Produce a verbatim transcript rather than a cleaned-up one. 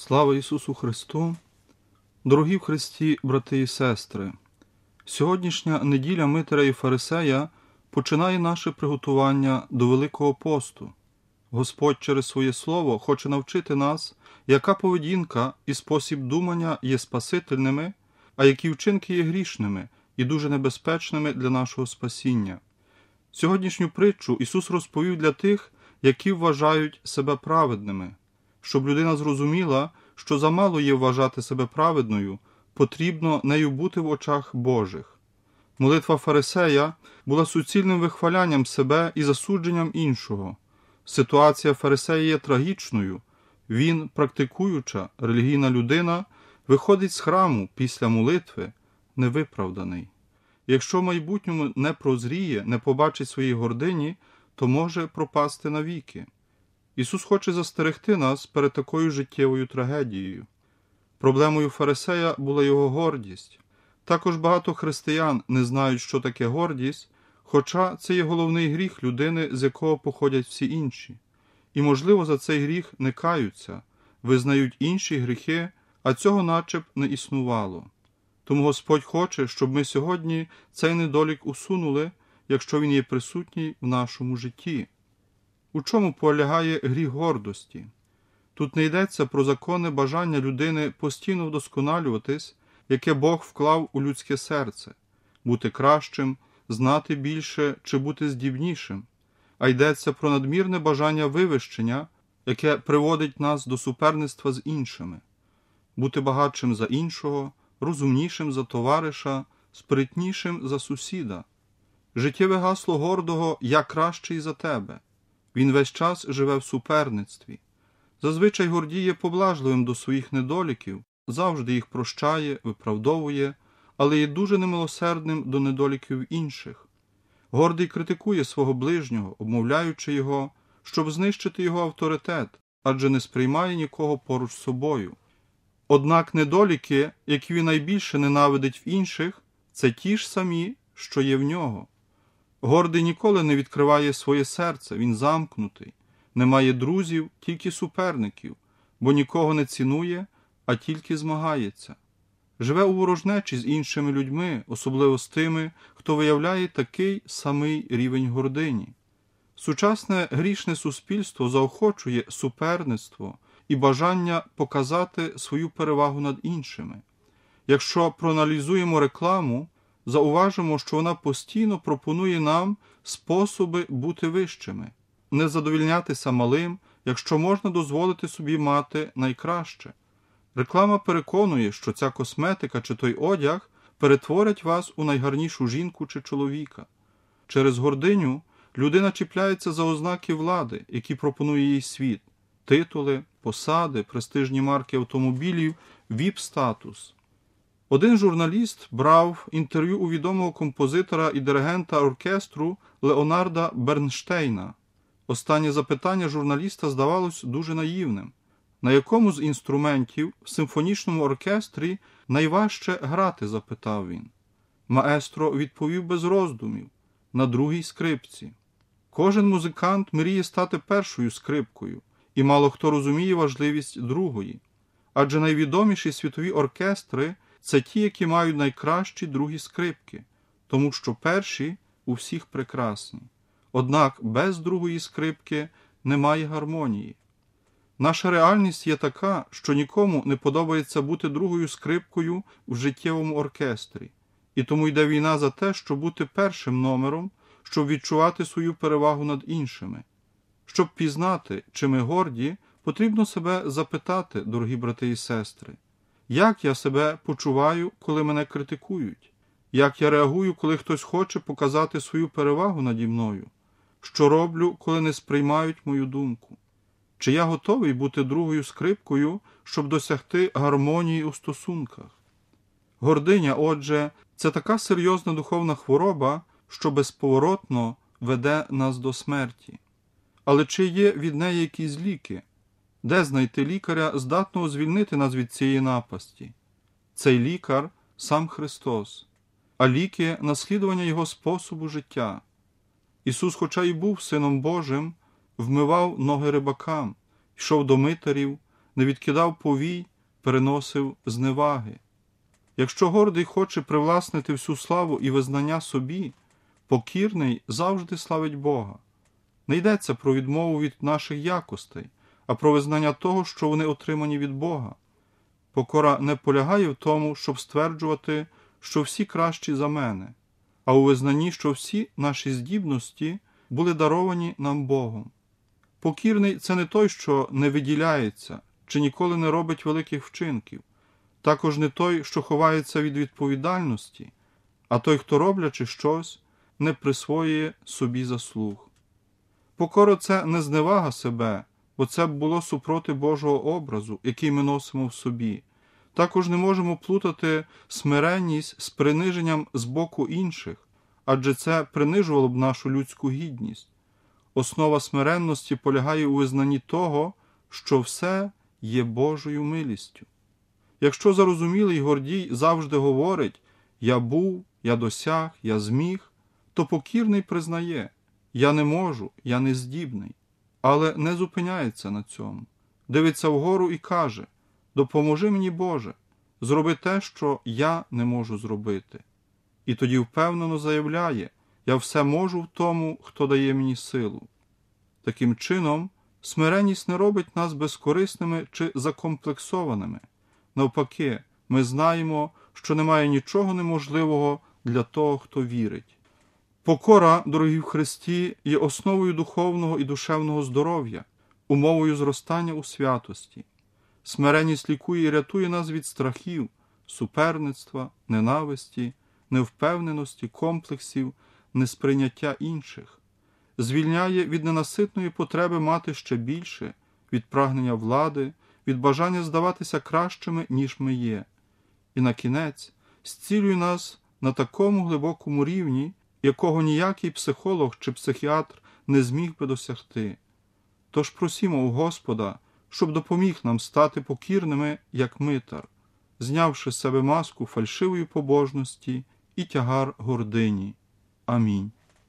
Слава Ісусу Христу! Дорогі в Христі, брати і сестри! Сьогоднішня неділя Митаря і Фарисея починає наше приготування до Великого посту. Господь через своє Слово хоче навчити нас, яка поведінка і спосіб думання є спасительними, а які вчинки є грішними і дуже небезпечними для нашого спасіння. Сьогоднішню притчу Ісус розповів для тих, які вважають себе праведними. Щоб людина зрозуміла, що замало є вважати себе праведною, потрібно нею бути в очах Божих. Молитва Фарисея була суцільним вихвалянням себе і засудженням іншого. Ситуація Фарисея є трагічною. Він, практикуюча релігійна людина, виходить з храму після молитви невиправданий. Якщо в майбутньому не прозріє, не побачить своєї гордині, то може пропасти навіки. Ісус хоче застерегти нас перед такою життєвою трагедією. Проблемою Фарисея була його гордість. Також багато християн не знають, що таке гордість, хоча це є головний гріх людини, з якого походять всі інші. І, можливо, за цей гріх не каються, визнають інші гріхи, а цього начеб не існувало. Тому Господь хоче, щоб ми сьогодні цей недолік усунули, якщо він є присутній в нашому житті. У чому полягає гріх гордості? Тут не йдеться про законне бажання людини постійно вдосконалюватись, яке Бог вклав у людське серце, бути кращим, знати більше чи бути здібнішим, а йдеться про надмірне бажання вивищення, яке приводить нас до суперництва з іншими, бути багатшим за іншого, розумнішим за товариша, спритнішим за сусіда. Життєве гасло гордого «Я кращий за тебе». Він весь час живе в суперництві. Зазвичай гордій є поблажливим до своїх недоліків, завжди їх прощає, виправдовує, але є дуже немилосердним до недоліків інших. Гордий критикує свого ближнього, обмовляючи його, щоб знищити його авторитет, адже не сприймає нікого поруч з собою. Однак недоліки, які він найбільше ненавидить в інших, це ті ж самі, що є в нього. Гордий ніколи не відкриває своє серце, він замкнутий, не має друзів, тільки суперників, бо нікого не цінує, а тільки змагається. Живе у ворожнечі з іншими людьми, особливо з тими, хто виявляє такий самий рівень гордині. Сучасне грішне суспільство заохочує суперництво і бажання показати свою перевагу над іншими. Якщо проаналізуємо рекламу, зауважимо, що вона постійно пропонує нам способи бути вищими, не задовольнятися малим, якщо можна дозволити собі мати найкраще. Реклама переконує, що ця косметика чи той одяг перетворять вас у найгарнішу жінку чи чоловіка. Через гординю людина чіпляється за ознаки влади, які пропонує їй світ – титули, посади, престижні марки автомобілів, віп-статус. Один журналіст брав інтерв'ю у відомого композитора і диригента оркестру Леонарда Бернштейна. Останнє запитання журналіста здавалось дуже наївним. На якому з інструментів в симфонічному оркестрі найважче грати, запитав він. Маестро відповів без роздумів – на другій скрипці. Кожен музикант мріє стати першою скрипкою, і мало хто розуміє важливість другої. Адже найвідоміші світові оркестри – це ті, які мають найкращі другі скрипки, тому що перші у всіх прекрасні. Однак без другої скрипки немає гармонії. Наша реальність є така, що нікому не подобається бути другою скрипкою в життєвому оркестрі. І тому йде війна за те, щоб бути першим номером, щоб відчувати свою перевагу над іншими. Щоб пізнати, чи ми горді, потрібно себе запитати, дорогі брати і сестри. Як я себе почуваю, коли мене критикують? Як я реагую, коли хтось хоче показати свою перевагу наді мною? Що роблю, коли не сприймають мою думку? Чи я готовий бути другою скрипкою, щоб досягти гармонії у стосунках? Гординя, отже, це така серйозна духовна хвороба, що безповоротно веде нас до смерті. Але чи є від неї якісь ліки? Де знайти лікаря, здатного звільнити нас від цієї напасті? Цей лікар – сам Христос, а ліки – наслідування Його способу життя. Ісус, хоча й був Сином Божим, вмивав ноги рибакам, йшов до митарів, не відкидав повій, переносив зневаги. Якщо гордий хоче привласнити всю славу і визнання собі, покірний завжди славить Бога. Не йдеться про відмову від наших якостей, а про визнання того, що вони отримані від Бога. Покора не полягає в тому, щоб стверджувати, що всі кращі за мене, а у визнанні, що всі наші здібності були даровані нам Богом. Покірний – це не той, що не виділяється, чи ніколи не робить великих вчинків, також не той, що ховається від відповідальності, а той, хто, роблячи щось, не присвоює собі заслуг. Покора – це не зневага себе, бо це б було супроти Божого образу, який ми носимо в собі. Також не можемо плутати смиренність з приниженням з боку інших, адже це принижувало б нашу людську гідність. Основа смиренності полягає у визнанні того, що все є Божою милістю. Якщо зарозумілий гордій завжди говорить «я був, я досяг, я зміг», то покірний признає «я не можу, я не здібний», але не зупиняється на цьому. Дивиться вгору і каже «допоможи мені, Боже, зроби те, що я не можу зробити». І тоді впевнено заявляє «я все можу в тому, хто дає мені силу». Таким чином, смиренність не робить нас безкорисними чи закомплексованими. Навпаки, ми знаємо, що немає нічого неможливого для того, хто вірить. Покора, дорогі в Христі, є основою духовного і душевного здоров'я, умовою зростання у святості. Смиренність лікує і рятує нас від страхів, суперництва, ненависті, невпевненості, комплексів, несприйняття інших. Звільняє від ненаситної потреби мати ще більше, від прагнення влади, від бажання здаватися кращими, ніж ми є. І на кінець зцілює нас на такому глибокому рівні, якого ніякий психолог чи психіатр не зміг би досягти. Тож просімо у Господа, щоб допоміг нам стати покірними, як митар, знявши з себе маску фальшивої побожності і тягар гордині. Амінь.